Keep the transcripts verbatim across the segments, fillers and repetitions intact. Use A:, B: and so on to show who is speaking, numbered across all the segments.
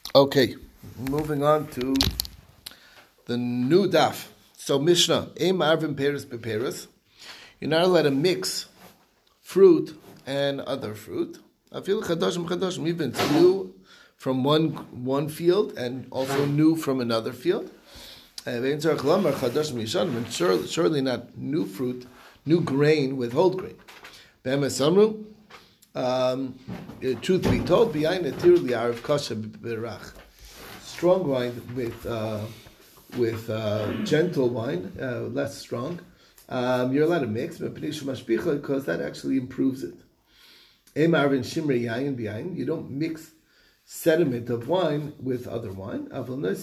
A: Okay, moving on to the new daf. So Mishnah, Ein Marvin Peres Beperes. You're not allowed to mix fruit and other fruit. I feel chadashim chadashim, even it's new from one one field and also new from another field. And surely, surely not new fruit, new grain with old grain. Um, truth be told, strong wine with uh, with uh, gentle wine, uh, less strong. Um, you're allowed to mix, because that actually improves it. You don't mix sediment of wine with other wine, but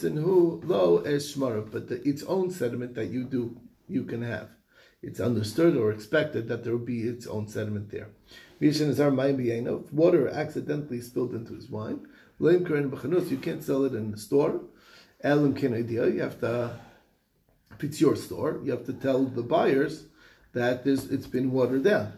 A: the, its own sediment that you do, you can have. It's understood or expected that there will be its own sediment there. If water accidentally spilled into his wine, you can't sell it in the store. You have to, if it's your store, you have to tell the buyers that there's, it's been watered down.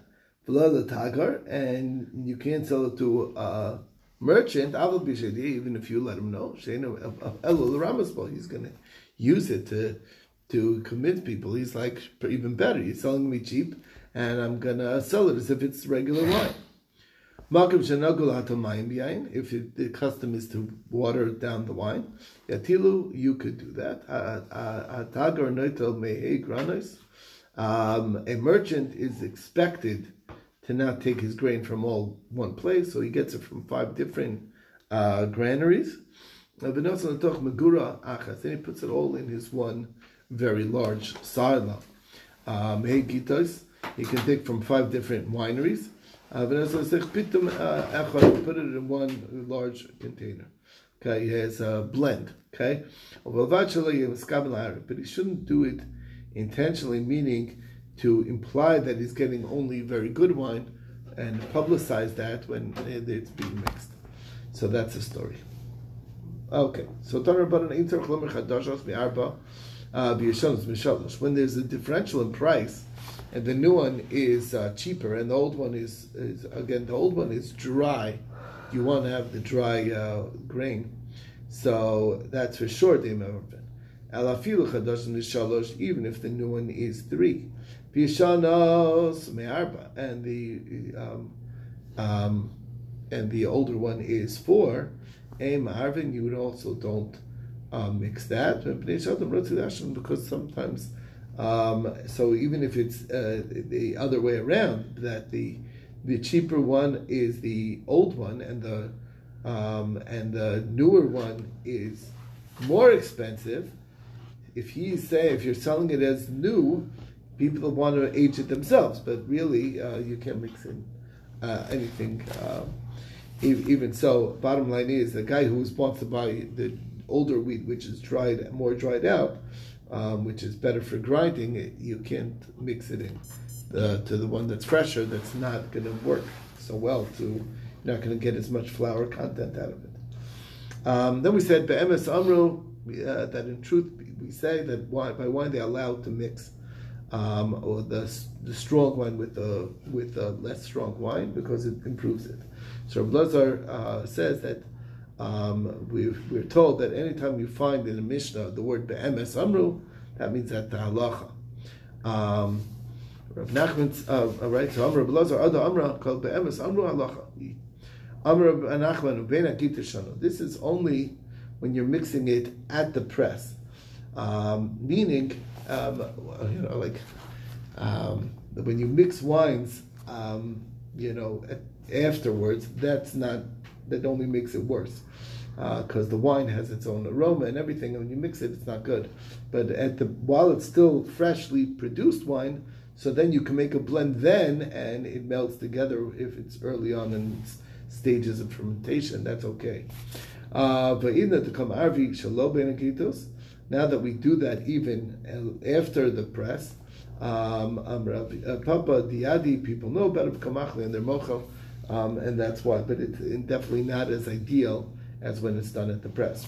A: And you can't sell it to a merchant, even if you let him know. He's going to use it to to convince people. He's like, even better, he's selling me cheap, and I'm going to sell it as if it's regular wine. If it, the custom is to water down the wine, you could do that. Um, a merchant is expected to not take his grain from all one place, so he gets it from five different uh, granaries. Then he puts it all in his one very large silo. Um, he can take from five different wineries. Uh, put it in one large container. Okay, he has a blend. Okay, but he shouldn't do it intentionally, meaning to imply that he's getting only very good wine and publicize that when it's being mixed. So that's the story. Okay, so when there's a differential in price, and the new one is uh, cheaper, and the old one is, is again the old one is dry. You want to have the dry uh, grain, so that's for sure. Even if the new one is three, and the um, um, and the older one is four. Marvin, you would also don't uh, mix that because sometimes. Um, so even if it's uh, the other way around, that the the cheaper one is the old one, and the um, and the newer one is more expensive. If he's saying, if you're selling it as new, people want to age it themselves, but really uh, you can't mix in uh, anything. Uh, even so, bottom line is the guy who wants to buy the older wheat, which is dried, more dried out. Um, which is better for grinding, it, you can't mix it in the, to the one that's fresher. That's not going to work so well. To you're not going to get as much flour content out of it. Um, then we said be'emes amru uh, that in truth we say that wine, by wine they're allowed to mix um, or the the strong wine with the with the less strong wine because it improves it. So Rav Lazar uh, says that. Um, we're, we're told that anytime you find in a Mishnah the word be'emes amru, that means that the halacha. Um, Rav Nachman, uh, right? So Amr Belazar Ada Amra called be'emes amru halacha. Amr Nachman ubein akitashanu. This is only when you're mixing it at the press, um, meaning, um, you know, like um, when you mix wines, um, you know, afterwards. That's not. That only makes it worse, because uh, the wine has its own aroma and everything, and when you mix it, it's not good. But at the while it's still freshly produced wine, so then you can make a blend then, and it melts together if it's early on in stages of fermentation. That's okay. Uh, but even to come arvi shelo benakitos, now that we do that even after the press, um, um, Papa Diadi, people know about it, kamachli and their mochel. Um, and that's why, but it's definitely not as ideal as when it's done at the press.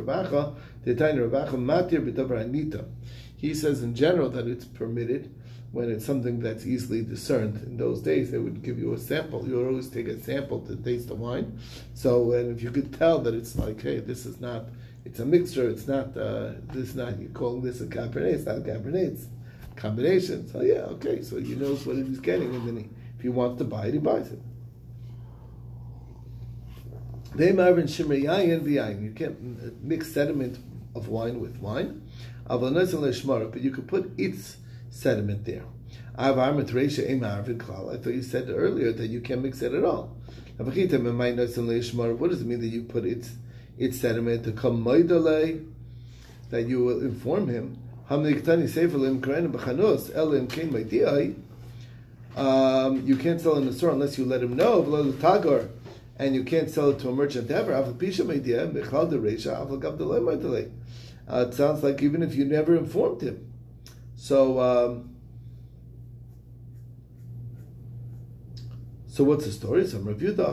A: He says in general that it's permitted when it's something that's easily discerned. In those days, they would give you a sample. You would always take a sample to taste the wine. So, and if you could tell that it's like, hey, this is not, it's a mixture. It's not, uh, this is not, you're calling this a Cabernet. It's not a Cabernet. It's a combination. So yeah, okay. So he knows what he's getting, and then he, if he wants to buy it, he buys it. You can't mix sediment of wine with wine, but you could put its sediment there. I thought you said earlier that you can't mix it at all. What does it mean that you put its its sediment to come that you will inform him? Um, you can't sell in the store unless you let him know. And you can't sell it to a merchant ever. Uh, it sounds like even if you never informed him. So, um, so what's the story? So,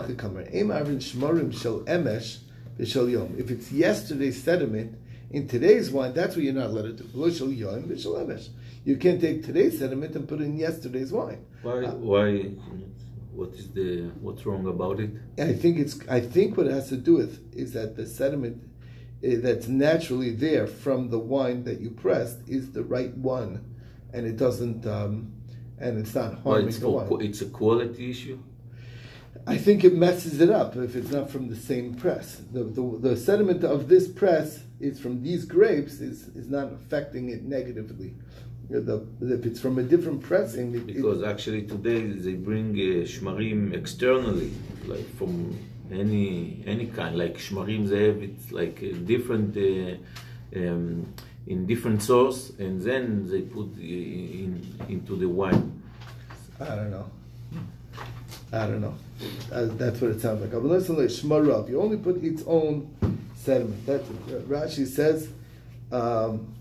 A: if it's yesterday's sediment in today's wine, that's what you're not allowed to do. You can't take today's sediment and put it in yesterday's wine.
B: Why? Uh, why? What is the what's wrong about it?
A: I think it's. I think what it has to do with is that the sediment uh, that's naturally there from the wine that you pressed is the right one, and it doesn't. Um, and it's not harming
B: well, it's
A: the wine.
B: It's a quality issue.
A: I think it messes it up if it's not from the same press. The the, the sediment of this press is from these grapes is is not affecting it negatively. The, if it's from a different pressing, it,
B: because
A: it,
B: actually today they bring uh, shmarim externally, like from any any kind. Like shmarim, they have it's like a different uh, um, in different sauce, and then they put in into the wine.
A: I don't know. I don't know. Uh, that's what it sounds like. Shmarav. You only put its own sediment. That's uh, Rashi says. Um,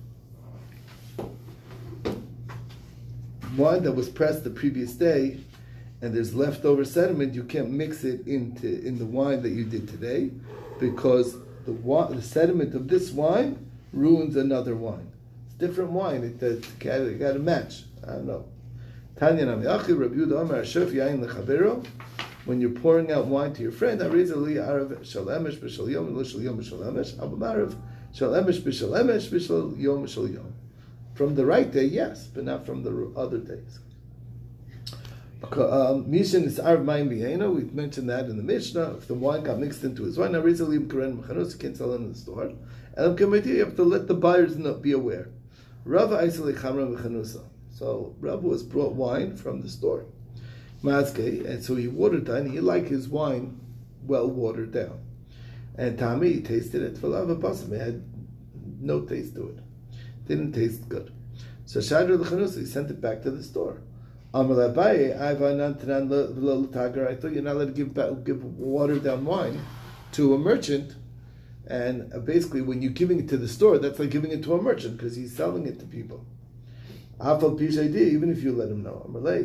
A: wine that was pressed the previous day and there's leftover sediment, you can't mix it into in the wine that you did today, because the wine, the sediment of this wine ruins another wine. It's different wine. It, it, it got to match. I don't know. When you're pouring out wine to your friend, from the right day, yes, but not from the other days. Mishin is Arv Mayim B'Yeina. We've mentioned that in the Mishnah. If the wine got mixed into his wine, now recently you can't sell it in the store. And you have to let the buyers not be aware. Rav Aisel Chamra V'Chanusa. So Rav was brought wine from the store, Mazke, and so he watered down. He liked his wine well watered down. And Tami, he tasted it. Falav Basim, it had no taste to it. Didn't taste good. So Shadra L'Chanusa, he sent it back to the store. Amar Abaye, I thought you're not allowed to give, give watered down wine to a merchant. And basically, when you're giving it to the store, that's like giving it to a merchant because he's selling it to people. Even if you let him know.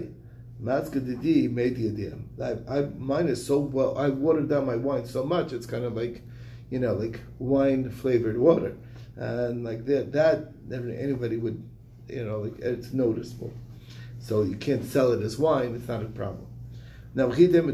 A: I, I, mine is so well, I watered down my wine so much, it's kind of like, you know, like wine flavored water. And like that, that anybody would, you know, like it's noticeable. So you can't sell it as wine, it's not a problem. Now,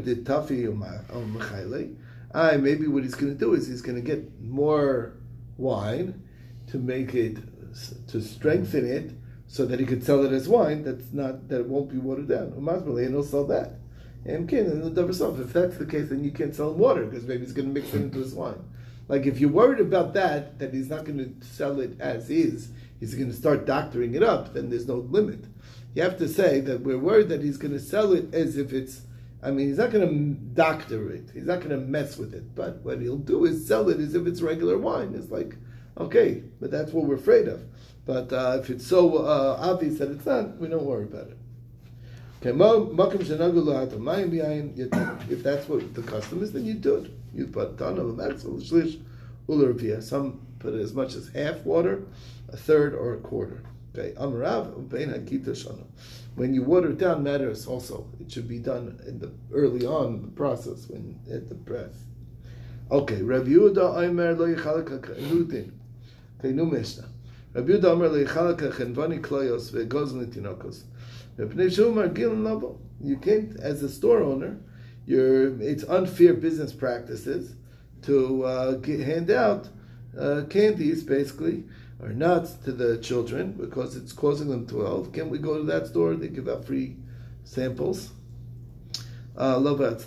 A: I maybe what he's going to do is he's going to get more wine to make it, to strengthen it, so that he could sell it as wine. That's not, that it won't be watered down. And he'll sell that. And if that's the case, then you can't sell water because maybe he's going to mix it into his wine. Like if you're worried about that, that he's not going to sell it as is, he's going to start doctoring it up, then there's no limit. You have to say that we're worried that he's going to sell it as if it's, I mean, he's not going to doctor it. He's not going to mess with it. But what he'll do is sell it as if it's regular wine. It's like, okay, but that's what we're afraid of. But uh, if it's so uh, obvious that it's not, we don't worry about it. Okay, if that's what the custom is, then you do it. You put ton of a Some put as much as half water, a third, or a quarter. Okay, when you water it down matters also. It should be done in the early on in the process when at the press. Okay, Rabbi Yehuda Omer lo yichalak hanutin. Okay, new Mishnah. Rabbi Yehuda Omer lo yichalak chenvani kloyos ve'gozn tinokos. You can't, as a store owner, you're, it's unfair business practices to uh, get, hand out uh, candies, basically, or nuts to the children because it's causing them to health. Can't we go to that store? They give out free samples. Uh, allow it.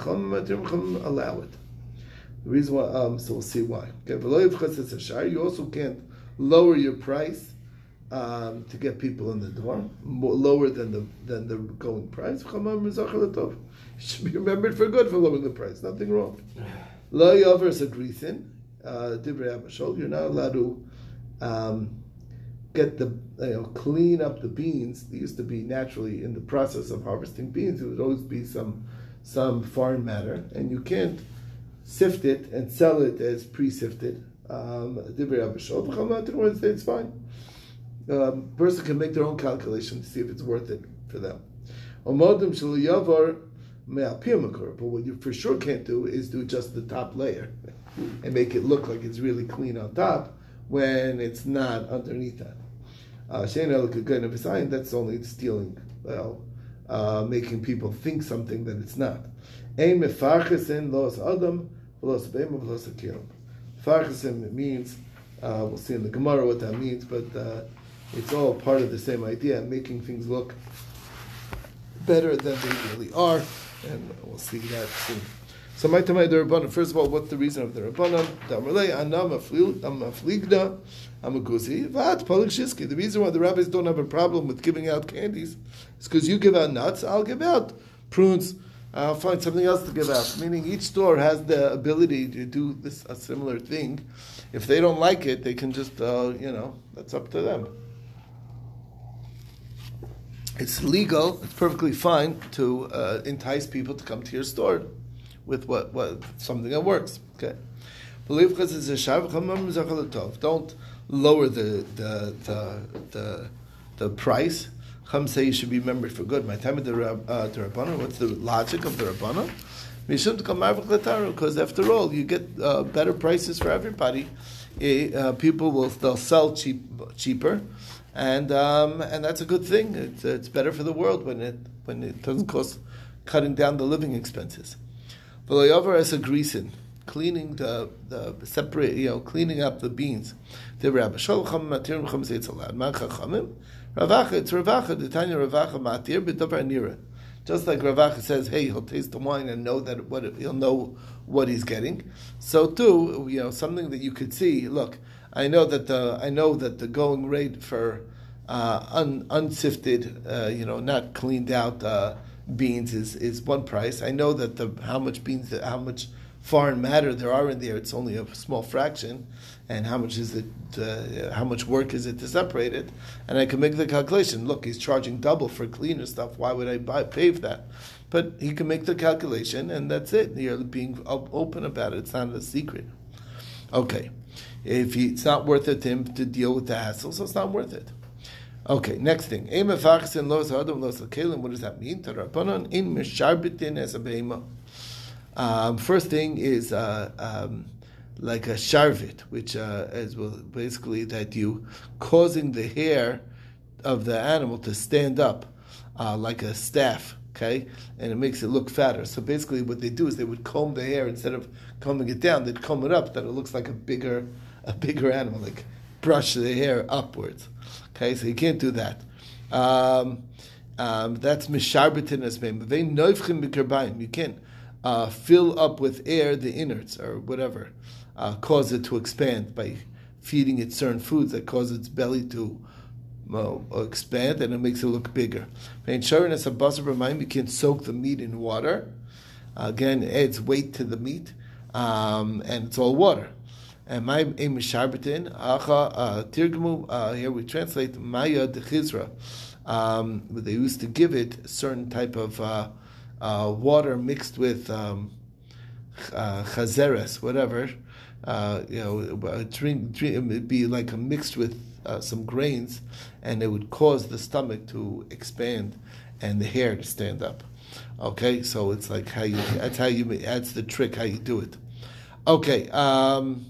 A: The reason why, um, so we'll see why. Okay, you also can't lower your price um, to get people in the door, more, lower than the than the going price. You should be remembered for good for lowering the price. Nothing wrong. Lo yover is a grisin. Divrei Abashol. You're not allowed to um, get the you know clean up the beans. They used to be naturally in the process of harvesting beans. There would always be some some foreign matter, and you can't sift it and sell it as pre-sifted. Um, it's fine. Um, person can make their own calculation to see if it's worth it for them. But what you for sure can't do is do just the top layer and make it look like it's really clean on top when it's not underneath that. Uh, that's only stealing, well, uh, making people think something that it's not. Farchasim means, uh, we'll see in the Gemara what that means, but uh, it's all part of the same idea, making things look better than they really are, and we'll see that soon. So, my Tamai the Rabbanan, first of all, what's the reason of the Rabbanan? The reason why the rabbis don't have a problem with giving out candies is because you give out nuts, I'll give out prunes. I'll find something else to give out. Meaning each store has the ability to do this a similar thing. If they don't like it, they can just, uh, you know, that's up to them. It's legal, it's perfectly fine to uh, entice people to come to your store with what, what something that works. Okay. Don't lower the the the the, the price. Chum say you should be remembered for good. My time of the uh, the Rabbanan. What's the logic of the Rabbanan? Because after all, you get uh, better prices for everybody. Uh, people will they'll sell cheap cheaper, and um, and that's a good thing. It's it's better for the world when it when it doesn't cost cutting down the living expenses. V'loyover as a greasing, cleaning the the separate you know cleaning up the beans. The Rabbi Shalcham Matir Chum say it's allowed. Ma Chachamim. Ravacha, it's Ravacha, the Tanya Ravacha Matir, b'davar nira. Just like Ravacha says, hey, he'll taste the wine and know that what he'll know what he's getting. So too, you know, something that you could see. Look, I know that the I know that the going rate for uh, un, unsifted, uh, you know, not cleaned out uh, beans is, is one price. I know that the how much beans, how much foreign matter there are in there, it's only a small fraction, and how much is it? Uh, how much work is it to separate it? And I can make the calculation. Look, he's charging double for cleaner stuff. Why would I buy pay for that? But he can make the calculation, and that's it. You're being open about it. It's not a secret. Okay, if he, it's not worth it to him to deal with the hassle, so it's not worth it. Okay, next thing. What does that mean? Um, first thing is uh, um, like a sharvit, which uh, is well, basically that you causing the hair of the animal to stand up uh, like a staff, okay, and it makes it look fatter. So basically, what they do is they would comb the hair instead of combing it down. They'd comb it up that it looks like a bigger, a bigger animal, like brush the hair upwards. Okay, so you can't do that. Um, um, that's misharbitin as mem. They noivchim b'kerbayim. You can't. Uh, fill up with air the innards or whatever, uh, cause it to expand by feeding it certain foods that cause its belly to uh, expand, and it makes it look bigger. You can't soak the meat in water. Uh, again, it adds weight to the meat, um, and it's all water. And my aim is sharbatin. Tirgmu. Here we translate maya de chizra. Um, they used to give it a certain type of. Uh, Uh, water mixed with um, uh, chazeres, whatever, uh, you know, drink, drink, it'd be like a mixed with uh, some grains, and it would cause the stomach to expand and the hair to stand up. Okay, so it's like how you, that's how you, that's the trick how you do it. Okay, um,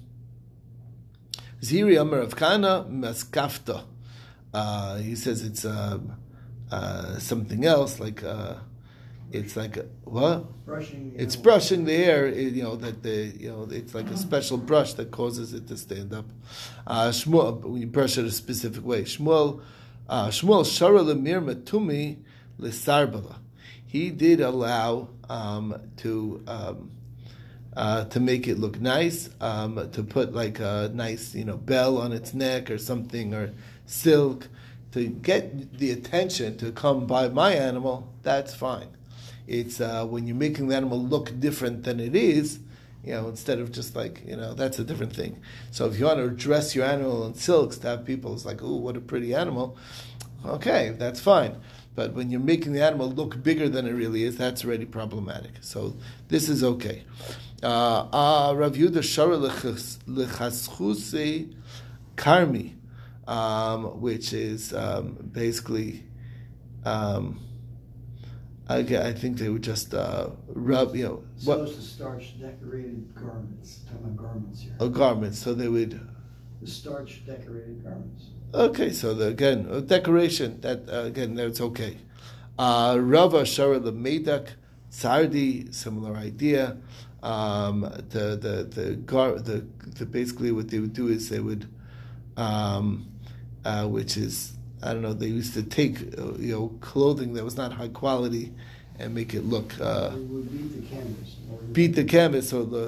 A: Ziri Amar of Kana Maskafta. Uh, he says it's uh, uh, something else, like uh, it's like a, what?
C: Brushing.
A: It's
C: know.
A: brushing the hair. You know that the you know it's like a special brush that causes it to stand up. Uh, Shmuel, when you brush it a specific way. Shmuel, uh, Shmuel shara lemir matumi lesarbala. He did allow um, to. Um, Uh, to make it look nice, um, to put like a nice, you know, bell on its neck or something, or silk, to get the attention to come by my animal. That's fine. It's uh, when you're making the animal look different than it is, you know, instead of just like, you know, that's a different thing. So if you want to dress your animal in silks to have people, it's like, ooh, what a pretty animal. Okay, that's fine. But when you're making the animal look bigger than it really is, that's already problematic. So this is okay. Uh, Rav Yehuda Shara Lechaschuse Karmi, um, which is um, basically, um, I, I think they would just uh, rub, you know.
C: So as to starch decorated garments. I'm talking about garments here.
A: A garment, so they would.
C: The starch decorated garments.
A: Okay, so the, again, uh, decoration, that uh, again, that's okay. Uh, Rava Shara Lemedak Sardi, similar idea. Um, the the the gar the, the basically what they would do is they would, um, uh, which is I don't know. They used to take uh, you know clothing that was not high quality and make it look. Uh,
C: They would beat the canvas.
A: beat the canvas, so the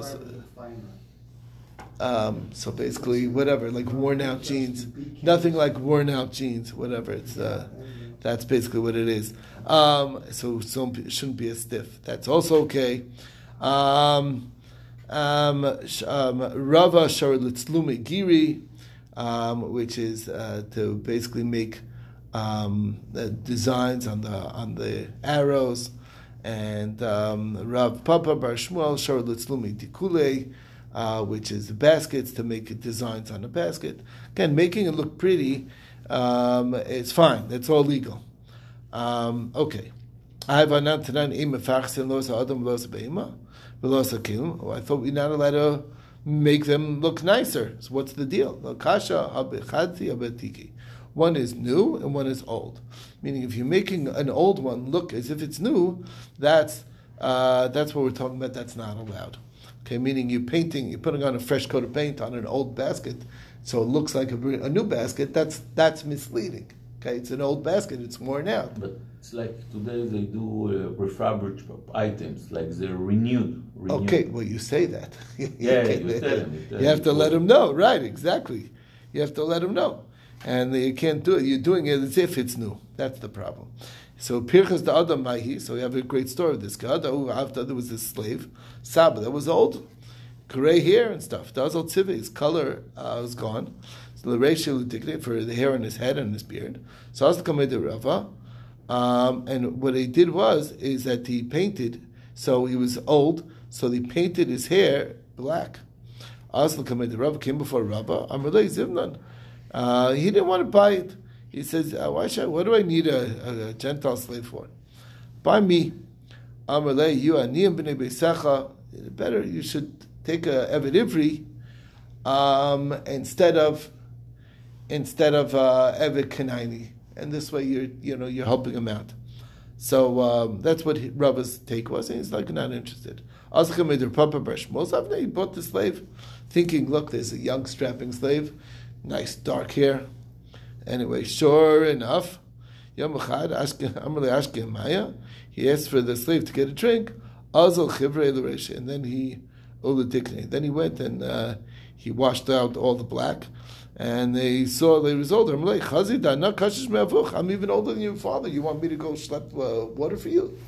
A: um, so basically whatever like worn out jeans, nothing like worn out jeans, whatever. It's uh, that's basically what it is. Um, so so it shouldn't be as stiff. That's also okay. Um, um, um, Rava Sharitzlume Giri, um, which is uh, to basically make um, the designs on the on the arrows, and um, Rav Papa Bar Shmuel Sharitzlume Dikule, uh, which is the baskets to make designs on the basket. Again, making it look pretty um, is fine. That's all legal. Um, okay. I have anantanan im fachsin los adam los beima. Oh, I thought we're not allowed to make them look nicer. So what's the deal? One is new and one is old. Meaning, if you're making an old one look as if it's new, that's uh, that's what we're talking about. That's not allowed. Okay, meaning you're painting, you're putting on a fresh coat of paint on an old basket, so it looks like a, a new basket. That's that's misleading. Okay, it's an old basket; it's worn out.
B: But it's like today they do uh, refurbished items, like they're renewed. renewed.
A: Okay, well, you say that. you
B: yeah, yeah, you tell them. You, tell
A: you have to
B: them.
A: let them know, right? Exactly. You have to let them know, and you can't do it. You're doing it as if it's new. That's the problem. So Pirchas the Adam Mahi. So we have a great story of this guy. After there was this slave, Saba, that was old, gray hair and stuff. Dazal Tzivi, his color uh, was gone. So the ratio for the hair on his head and his beard. So Asl Kamed Rava. Um, and what he did was is that he painted. So he was old. So he painted his hair black. Asl Kamed Rava came before Rava. Amalei Zivnan. Uh, he didn't want to buy it. He says, uh, "Why should I, what do I need a, a Gentile slave for? Buy me." Amalei, you aniyim b'nei beisacha. Better you should take a Eved Ivri um, instead of instead of uh, Eved Kanaini, and this way you're you know you're helping him out. So um, that's what he, Rava's take was, and he's like not interested. He bought the slave, thinking, look, there's a young strapping slave, nice dark hair. Anyway, sure enough, Yom Echad, he asked for the slave to get a drink. And then he, then he went and uh, he washed out all the black. And they saw they was older. I'm like, I'm even older than your father. You want me to go schlep uh, water for you?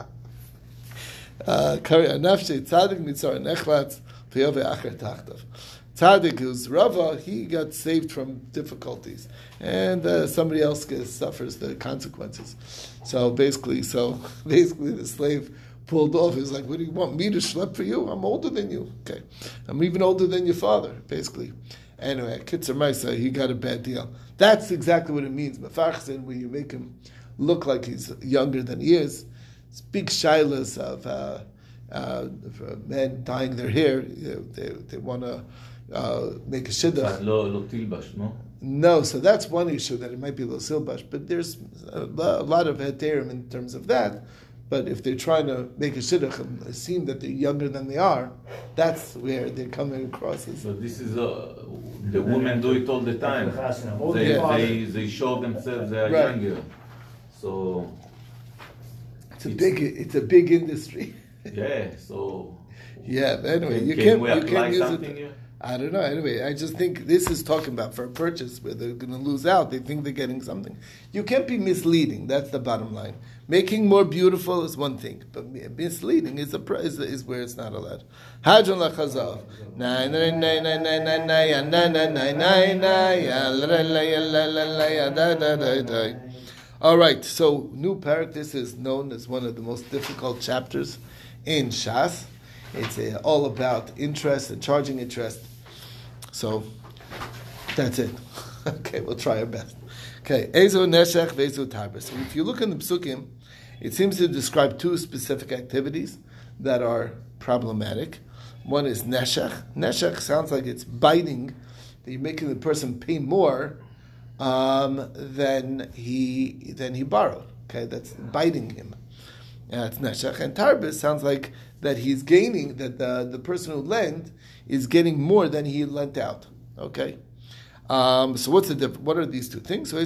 A: Tzaddik, who's Rava, he got saved from difficulties, and uh, somebody else gets, suffers the consequences. So basically, so basically, the slave pulled off. He's like, "What do you want me to schlep for you? I'm older than you. Okay, I'm even older than your father." Basically, anyway, Kitzer Maisa, he got a bad deal. That's exactly what it means. Mefachsin, when you make him look like he's younger than he is. It's big shilas of uh, uh, men dyeing their hair. You know, they they want to. uh, make a shidduch.
B: Lo, lo tilbash, no?
A: No, so that's one issue, that it might be lo silbash, but there's a lot of heterim in terms of that. But if they're trying to make a shidduch and seem that they're younger than they are, that's where they're coming across as.
B: So this is uh, the women do it all the time. They
A: Yeah.
B: they, they show themselves they are
A: Right.
B: younger. So
A: It's a big, it's a big industry.
B: yeah. So
A: Yeah, but anyway,
B: can,
A: you
B: can
A: can't,
B: we
A: you
B: apply
A: can't use
B: something
A: it.
B: here?
A: I don't know. Anyway, I just think this is talking about for a purchase where they're going to lose out. They think they're getting something. You can't be misleading. That's the bottom line. Making more beautiful is one thing, but misleading is a pr- is, is where it's not allowed. Hadron lachazav. All right. So new parak. This is known as one of the most difficult chapters in Shas. It's uh, all about interest and charging interest. So that's it. Okay, we'll try our best. Okay, Ezo Neshech Vezo Tarbis. So if you look in the Psukim, it seems to describe two specific activities that are problematic. One is Neshech. Neshech sounds like it's biting, that you're making the person pay more um, than he than he borrowed. Okay, that's biting him. Uh, it's Neshech. And Tarbis sounds like that he's gaining, that the, the person who lent is getting more than he lent out. Okay? Um, so what's the diff- what are these two things? So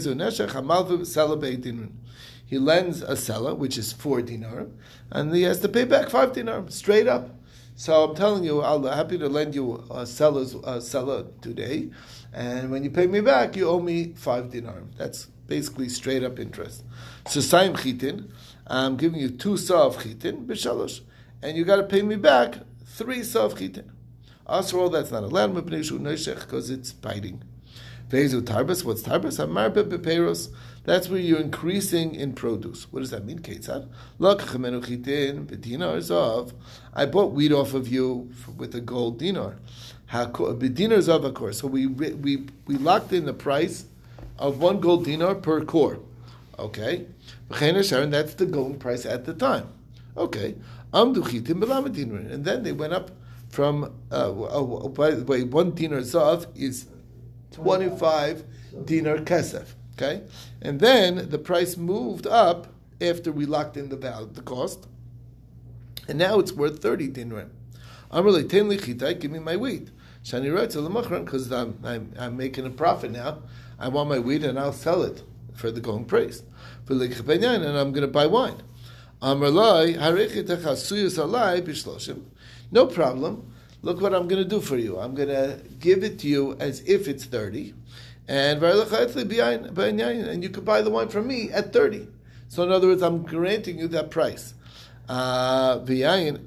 A: he lends a seller, which is four dinar, and he has to pay back five dinar, straight up. So I'm telling you, I'm happy to lend you a seller's a seller today, and when you pay me back, you owe me five dinar. That's basically straight up interest. So Saim Chitin, I'm giving you two sa of Chitin, b'shalosh, and you got to pay me back three sa of Chitin. After all, that's not allowed because it's biting. Vezu tarbas, what's tarbas? Amarbe beperos. That's where you're increasing in produce. What does that mean, Ketzad? Lakachemenu chitin b'dinar zav. I bought wheat off of you for, with a gold dinar. B'dinar zav, of course. So we we we locked in the price of one gold dinar per core. Okay, and that's the going price at the time. Okay, amdu chitin b'lamed dinar, and then they went up from. Uh, oh, by the way, one dinar zav is twenty-five dinar kesef. Okay, and then the price moved up after we locked in the value, the cost, and now it's worth thirty dinar. Amrle ten lichitai, give me my wheat. Shani writes to the machran because I'm, I'm I'm making a profit now. I want my wheat and I'll sell it for the going price. And I'm going to buy wine. Amrlai harechit hachasuyus alai b'shloshim. No problem. Look what I'm going to do for you. I'm going to give it to you as if it's thirty. And and you could buy the wine from me at thirty. So in other words, I'm granting you that price. Uh, and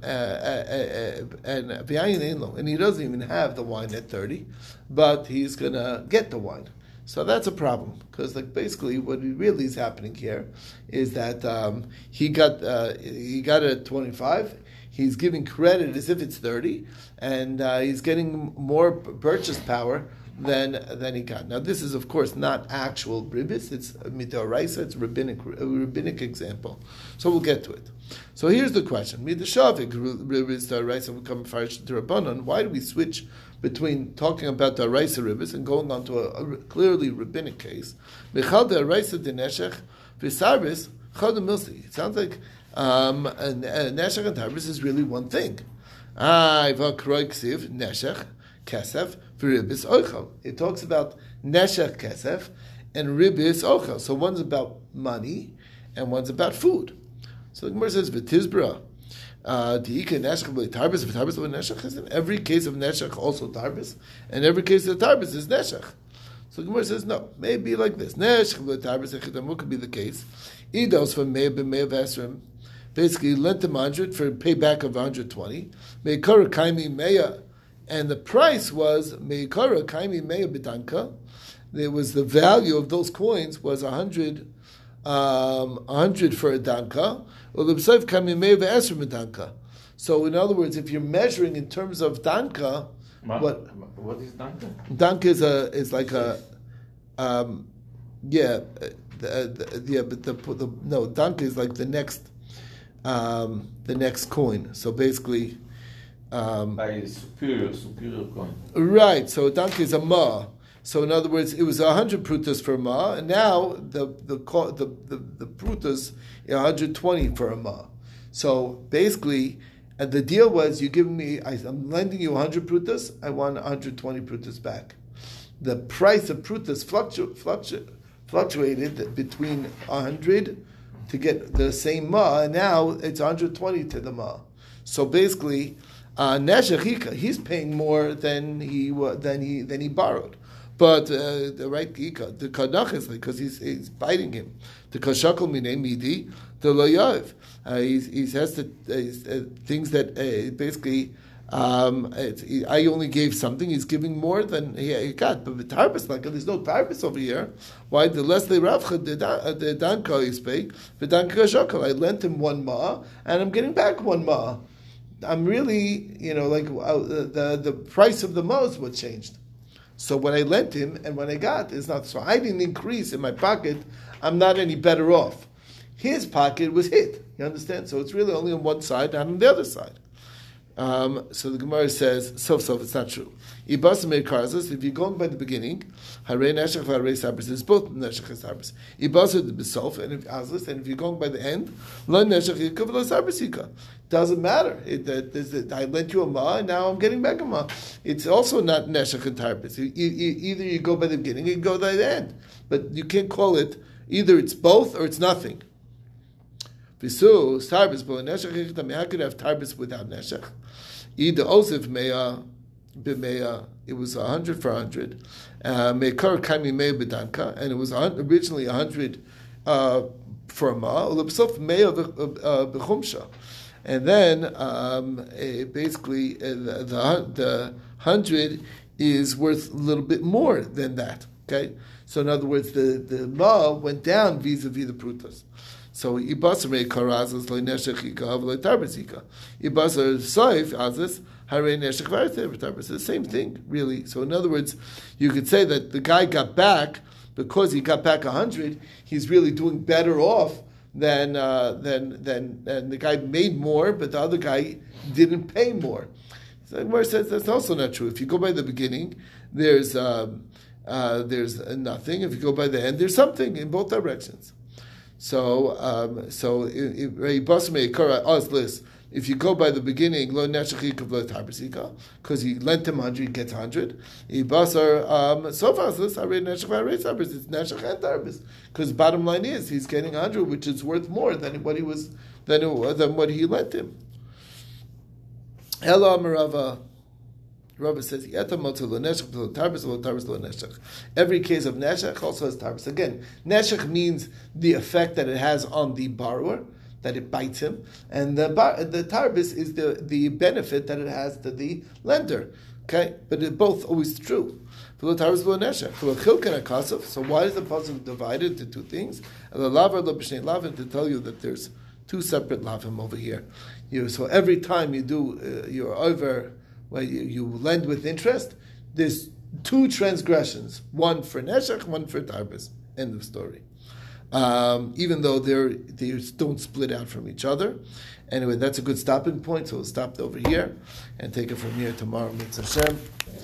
A: and he doesn't even have the wine at thirty, but he's going to get the wine. So that's a problem, because like basically what really is happening here is that um, he got uh, he got it at twenty-five. He's giving credit as if it's thirty, and uh, he's getting more purchase power than than he got. Now, this is, of course, not actual ribis. It's midoraisa. It's rabbinic, a rabbinic example. So we'll get to it. So here's the question: midashavik ribis doraisa will come first to rabbanon. Why do we switch between talking about doraisa ribis and going on to a, a clearly rabbinic case? Michal doraisa dineshech v'sarbis chadam milsi. It sounds like um, neshech and tarbis is really one thing. Ah, ksiv neshech kesef v'ribis ochel. It talks about neshech kesef and ribis ochel. So one's about money and one's about food. So the Gemara says v'tizbra diika neshech v'tarbis v'tarbis v'neshech is in every case of neshech also tarbis, and every case of tarbis is neshech. So the Gemara says no, maybe like this: neshech v'tarbis echidamu could be the case. Idos for me'ah b'me'ah v'esrim. Basically, lent him one hundred for payback of one hundred twenty. Meikara kaimi meya, and the price was meikara kaimi meya bidanka. There was the value of those coins was one hundred, um, one hundred for a danka. Or the b'sayv kaimi meya ve'esrim danka. So, in other words, if you're measuring in terms of danka,
B: Ma,
A: what
B: what is danka?
A: Danka is a is like a um, yeah the, the, yeah but the, the no danka is like the next. Um, the next coin. So basically, Um,
B: By superior, superior coin.
A: right, so a danka is a ma. So in other words, it was a hundred prutas for a ma, and now the the co- the the, the prutas are one hundred twenty for a ma. So basically, uh, the deal was you give me, I, I'm lending you one hundred prutas, I want one hundred twenty prutas back. The price of prutas fluctu- fluctu- fluctuated between one hundred to get the same ma, and now it's one hundred twenty to the ma. So basically, uh, Neshech, he's paying more than he wa- than he than he borrowed. But uh, the right Gika, the Kadach is because he's, he's biting him. The Kashakal Mine Midi, the Loyav. Uh, he, he says that uh, uh, things that uh, basically, um, it's, he, I only gave something, he's giving more than he, he got. But with Tarbis, like there's no Tarbis over here. Why? The less they Ravcha, the Danka is pay, the Danka Kashakal. I lent him one Ma, and I'm getting back one Ma. I'm really, you know, like uh, the, the price of the Ma is what changed. So what I lent him and what I got is not, so I didn't increase in my pocket, I'm not any better off. His pocket was hit, you understand? So it's really only on one side, not on the other side. Um, so the Gemara says, so so it's not true. If you're going by the beginning, Harei Neshech Harei Sabris, it's both Neshech and Sabris. Ibasa the Besof, and if Azlis, and if you're going by the end, Lo Neshech Yikav Lo Sabris Yika. Doesn't matter. It, that, that, I lent you a ma, and now I'm getting back a ma. It's also not Neshech and Tarbis. Either you go by the beginning, or you go by the end. But you can't call it, either it's both or it's nothing. Visu, Tarbis, but Neshech, how could have Tarbis without Neshech? Either Osif Meya, B'meya, it was a hundred for a hundred. Meikar Kami Meya B'danka, and it was originally a hundred uh, for a ma. Ulapsof Meya B'chumsha. And then um, uh, basically uh, the, the the hundred is worth a little bit more than that. Okay, so in other words, the, the ma went down vis-a-vis the prutas. So ibasar rei karazas lo neshech ikav lo tarbezika. Ibasar soif azas harei neshech v'artei. It's the same thing, really. So in other words, you could say that the guy got back because he got back a hundred. He's really doing better off than uh, than than and the guy made more, but the other guy didn't pay more. So the Gemara says that's also not true. If you go by the beginning, there's um, uh, there's nothing. If you go by the end, there's something in both directions. So, um, so if you go by the beginning, lo neshachik lo tarbesika, because he lent him hundred, he gets hundred. Ibasar um, so far this harei neshach harei tarbes. It's neshach and tarbes, because bottom line is he's getting hundred, which is worth more than what he was than than what he lent him. Hello, Amarava. Rabbi says, every case of neshech also has tarbis. Again, neshech means the effect that it has on the borrower, that it bites him, and the bar, the tarbis is the, the benefit that it has to the lender. Okay, but it's both always true. So why is the puzzle divided into two things? To tell you that there's two separate lavim over here. You, so every time you do, uh, you're over. Well, you, you lend with interest, there's two transgressions, one for neshech, one for tarbis. End of story. Um, even though they're, they don't split out from each other. Anyway, that's a good stopping point, so we'll stop over here and take it from here tomorrow. Mitzvah Hashem.